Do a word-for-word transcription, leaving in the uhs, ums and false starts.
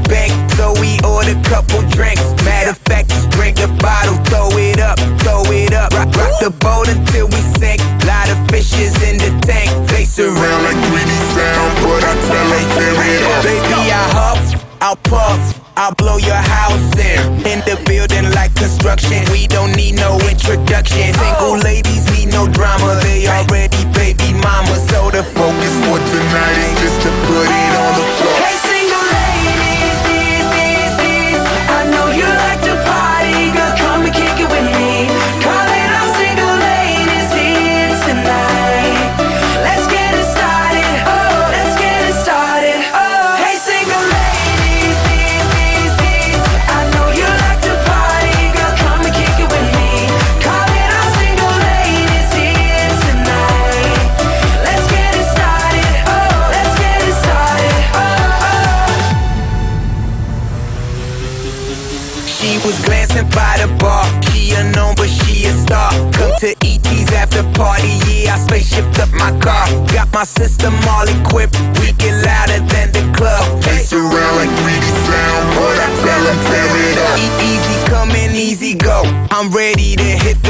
bank, so we ordered a couple drinks. Matter of fact, just drink the bottle, throw it up, throw it up. Rock, rock the boat until we sink. Lot of fishes in the tank. Face around like greedy sound, but I tell them tear it up. Baby, I huff, I'll puff, I'll blow your house in. In the building like construction, we don't need no introduction. Single ladies need no drama, they already baby mama. So the focus for tonight is just to put it on the floor. Hey single ladies, these, these, these, I know you like to party, girl, come and kick it with me. Calling all single ladies here tonight. Let's get it started, oh, let's get it started, oh. Hey single ladies, these, these, these, I know you like to party, girl, come and kick it with me. Calling all single ladies here tonight. Let's get it started, oh, let's get it started, oh, oh. She was glancing by the bar. She unknown, but she a star. Come to E T's after party, yeah, I spaceshipped up my car. Got my system all equipped, we get louder than the club. Face around like greedy sound, but I tell them tear it up. E- easy come and easy go, I'm ready to hit